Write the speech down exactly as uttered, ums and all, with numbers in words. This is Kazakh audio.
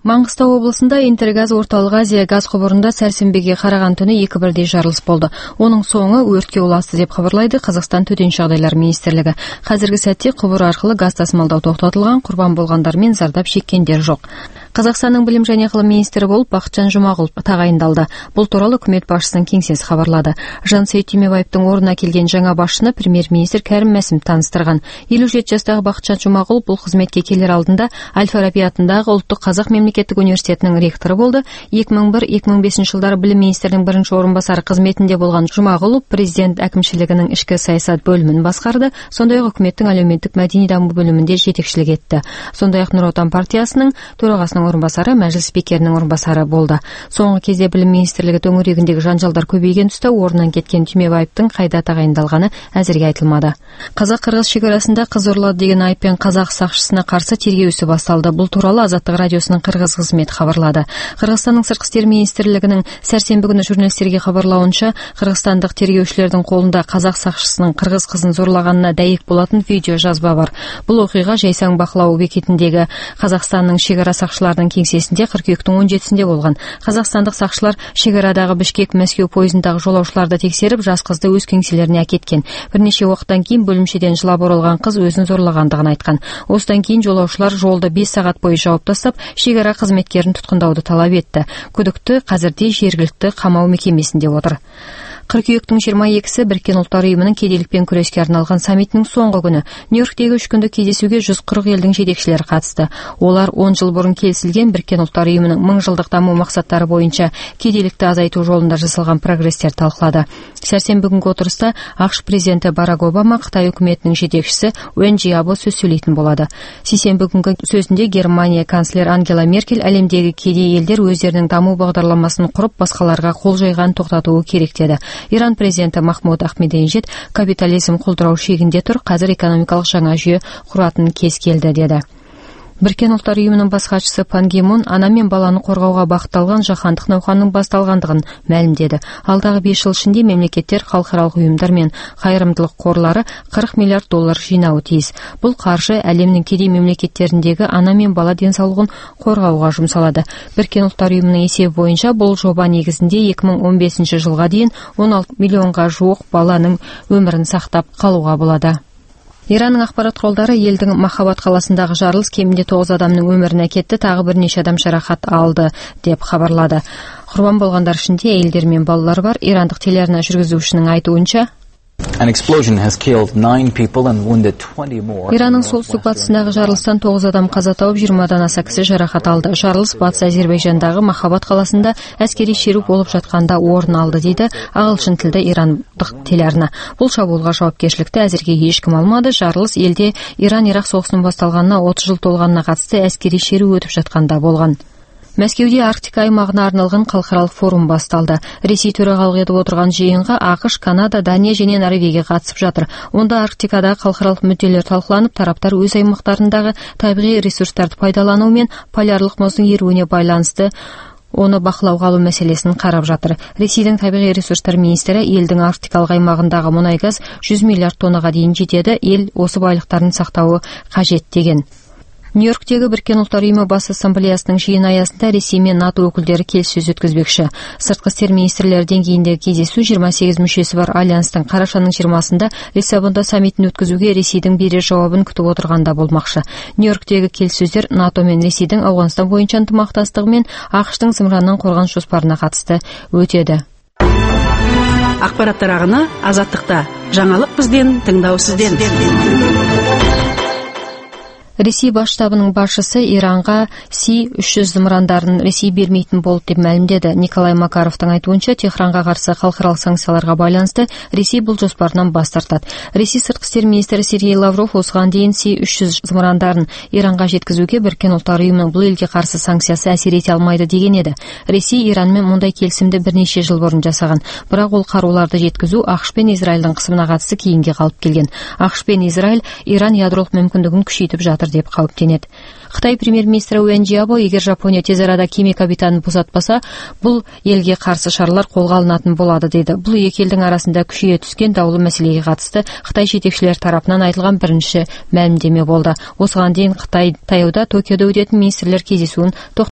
Маңғыстау облысында Интергаз Орталық Азия газ құбырында сәрсенбіге қараған түні екі бірдей жарылыс болды. Оның соңы өртке ұласты деп хабарлайды Қазақстан Төтенше жағдайлар министрлігі. Қазіргі сәтте құбыр арқылы газ тасымалдау тоқтатылған, құрбан болғандар мен зардап шеккендер жоқ. Қазақстанның білім және ғылым министрі болып Бақытжан Жұмағұлов тағайындалды. Бұл туралы үкімет басшысының кеңсесі хабарлады. Жансейіт Түймебаевтың орнына келген жаңа басшыны премьер-министр Кәрім Мәсімов таныстырған. елу жеті жастағы Бақытжан Жұмағұлов бұл қызметке келер алдында Әл-Фараби атындағы Ұлттық Қазақ мемлекеттік университетінің ректоры болды. екі мың бір - екі мың бесінші жылдары білім министрінің бірінші орынбасары қызметінде болған Жұмағұлов президент әкімшілігінің ішкі саясат бөлімін басқарды, сондай-ақ үкіметтің әлеуметтік мәдени даму бөлімінде жетекшілік етті. Сондай-ақ Нұр Отан партиясының төрағасының орынбасары, мәжіліс спикерінің орынбасары болды. Соңғы кезде білім министрлігі төңірегіндегі жанжалдар көбейген тұста орнынан кеткен Түймебаевтың қайда тағайындалғаны әзірге айтылмады. Қазақ-қырғыз шекарасында қыз ұрлады деген айыппен қазақ сақшысына қарсы тергеу ісі басталды. Бұл туралы Азаттық радиосының қырғыз қызметі хабарлады. Қырғызстанның сыртқы істер министрлігінің сәрсенбі күні журналистерге хабарлауынша, қырғызстандық тергеушілердің қолында қазақ сақшысының қырғыз қызын зорлағанына дәйек болатын видео жазба бар. Бұл оқиға Жайсаң бақылау бекетіндегі Қазақстанның шекара сақшыларының кеңсесінде қыркүйектің он жетісінде болған. Қазақстандық сақшылар шекарадағы Бішкек-Мәскеу пойызындағы жолаушыларды тексеріп, жас қызды өз кеңселеріне әкеткен. Бірнеше уақыттан кейін бөлімшеден жылап оралған қыз өзін зорлағандығын айтқан. Осыдан кейін жолаушылар жолды бес сағат бойы жауып тастап, шекара қызметкерін тұтқындауды талап етті. Күдікті қазірде жергілікті қамау мекемесінде отыр. Қыркүйектің жиырма екісі Біріккен ұлттар ұйымының кедейлікпен күреске арналған саммитінің соңғы күні. Нью-Йорктегі үш күндік кездесуге жүз қырық елдің жетекшілері қатысты. Олар он жыл бұрын келісілген Біріккен ұлттар ұйымының мың жылдық даму мақсаттары бойынша кедейлікті азайту жолында жасалған прогрестер талқылады. Сәрсенбі күнгі отырыста ақш президенті Барак Обама Қытай үкіметінің жетекшісі Уэн Жиабо сөз сөйлейтін болады. Сейсенбі күнгі сөзінде Германия канцлер Ангела Меркель әлемдегі кедей елдер өздерінің даму бағдарламасын құрып, басқаларға қол жайғанын тоқтатуы керек деді. Иран президенті Махмуд Ахмединежад капитализм құлдырау шегінде тұр, қазір экономикалық жаңа жүйе құратын кез келді деді. Біріккен ұлттар ұйымының бас хатшысы Пан Ги Мун ана мен баланы қорғауға бағытталған жаһандық науқанның басталғандығын мәлімдеді. Алдағы бес жыл ішінде мемлекеттер, халықаралық ұйымдар мен қайырымдылық қорлары қырық миллиард доллар жинауы тиіс. Бұл қаржы әлемнің кедей мемлекеттеріндегі ана мен бала денсаулығын қорғауға жұмсалады. Біріккен ұлттар ұйымының есебі бойынша бұл жоба негізінде екі мың он бесінші жылға дейін он алты миллионға жуық баланың өмірін сақтап қалуға болады. Иранның ақпарат құралдары елдің Махаббат қаласындағы жарылыс кемінде тоғыз адамның өмірін әкетті, тағы бірнеше адам жарақат алды деп хабарлады. Құрбан болғандар ішінде әйелдер мен балалар бар. Ирандық телеарна жүргізушінің айтуынша, Иранның солтүстік батысындағы жарылыстан тоғыз адам қаза тауып, жиырмадан аса кісі жарақат алды. Жарылыс батыс Әзербайжандағы Махаббат қаласында әскери шеру болып жатқанда орын алды дейді ағылшын тілді ирандық телеарна. Бұл шабуылға жауапкершілікті әзірге ешкім алмады. Жарылыс елде Иран-Ирақ соғысының басталғанына отыз жыл толғанына қатысты әскери шеру өтіп жатқанда болған. Мәскеуде Арктика аймағына арналған халықаралық форум басталды. Ресей төрағалық етіп отырған жиынға ақш, Канада, Дания және Норвегия қатысып жатыр. Онда Арктикадағы халықаралық мүдделер талқыланып, тараптар өз аймақтарындағы табиғи ресурстарды пайдалану мен полярлық мұздың еруіне байланысты оны бақылауға алу мәселесін қарап жатыр. Ресейдің табиғи ресурстар министрі елдің арктикалық аймағындағы мұнай-газ жүз миллиард тоннаға дейін жетеді, ел осы байлықтарын сақтауы қажет деген. Нью-Йорктегі Біріккен ұлттар ұйымы бас ассамблеясының жиын аясында Ресей мен НАТО өкілдері келіссөз өткізбекші. Сыртқы істер министрлері деңгейіндегі кездесу жиырма сегіз мүшесі бар альянстың қарашаның жиырмасында Лиссабонда саммитін өткізуге Ресейдің берер жауабын күтіп отырғанда болмақшы. Нью-Йорктегі келіссөздер НАТО мен Ресейдің Ауғанстан бойынша ынтымақтастығы мен ақштың зымыраннан қорғаныс жоспарына қатысты өтеді. Ақпараттар ағыны Азаттықта. Жаңалық бізден, тыңдау сізден. Ресей бас штабының басшысы Иранға Си үш жүз зымырандарын Ресей бермейтін болды деп мәлімдеді. Николай Макаровтың айтуынша, Техранға қарсы халықаралық санкцияларға байланысты Ресей бұл жоспарынан бас тартады. Ресей сыртқы істер министрі Сергей Лавров осыған дейін Си үш жүз зымырандарын Иранға жеткізуге Біріккен ұлттар ұйымының бұл елге қарсы санкциясы әсер ете алмайды деген еді. Ресей Иранмен мұндай келісімді бірнеше жыл бұрын жасаған, бірақ ол қаруларды жеткізу ақш пен Израильдің қысымына қатысты кейінге қалып келген. ақш пен Израиль Иран ядролық мүмкіндігін күшейтіп жатыр деп қауіптенеді. Қытай премьер-министрі Уэн Жиабо, егер Жапония тез арада кеме капитанын босатпаса, бұл елге қарсы шаралар қолға алынатын болады деді. Бұл екі елдің арасында күшейе түскен даулы мәселеге қатысты Қытай жетекшілер тарапынан айтылған бірінші мәлімдеме болды. Осыған дейін Қытай таяуда Токиода өтетін министрлер кездесуін